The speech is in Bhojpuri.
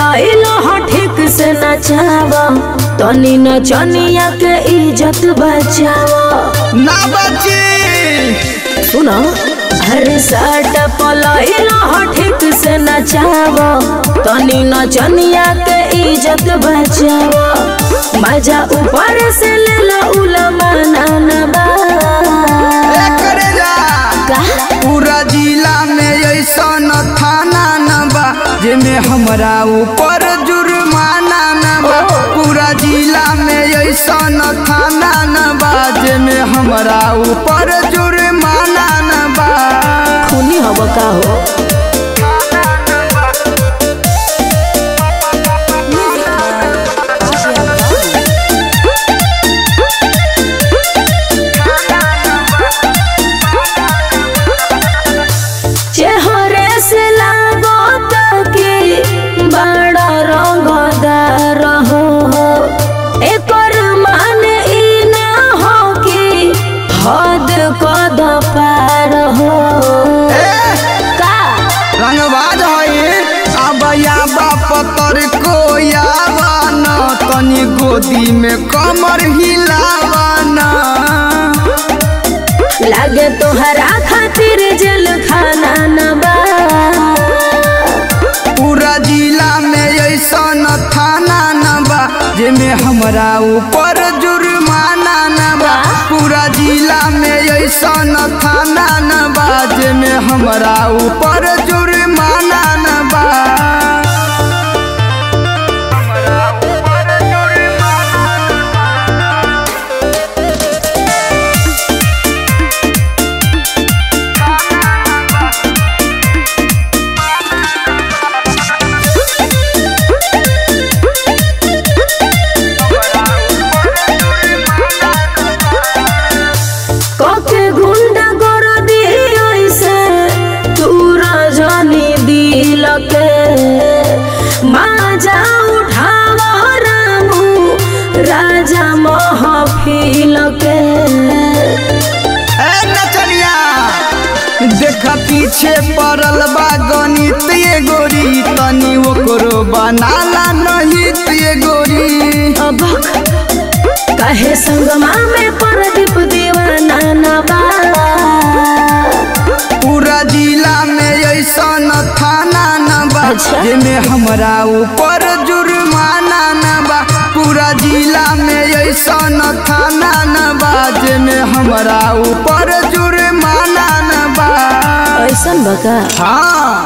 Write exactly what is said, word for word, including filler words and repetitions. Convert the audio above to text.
पलाइलो हो ठीक से नचावा तनी नचनिया के इज्जत बचावा ना बची सुनो अरे साट पलाइलो हो ठीक से नचावा तनी नचनिया के इज्जत बचावा मजा ऊपर से ले लो उलमा नानबा पूरा जिला में ऐसा न थाना न बा जेमे हमरा ऊपर जुर्माना न बा पूरा जिला में ऐसा न थाना न बा जेमे हमरा ऊपर जुर्माना न बा खूनी हवा का हो चेहरे से लागो तकी बड़ा रंगदार हो एकर माने ई ना हो कि हद कद पार हो का रंगबाज है अब याबा पतर को यावा न तनी गोदी में कमर हिलावा न लागे तोहरा खातिर जेल खाना न बा पूरा जिला में ऐसा न थाना न बा जेमे हमरा ऊपर जुर्माना न बा पूरा जिला में ऐसा न थाना न बा जेमे हमरा ऊपर जुर्माना न बा कोके गुंडा कर दी ऐसे तूरा जानी दिल के माजा उठावा रामू राजा महफिल के ए नचनिया देखा पीछे पड़ल बा गणित ये गोरी तनी ओकरो बनाला नहीं ये गोरी अबक कहे संगमा में प्रदीप दीवाना न बा पूरा जिला में ऐसा न थाना न बा अच्छा। जेमे हमरा ऊपर जुर्माना न बा पूरा जिला में ऐसा न थाना न बा जेमे हमरा ऊपर जुर्माना न बा ऐसन बका हाँ।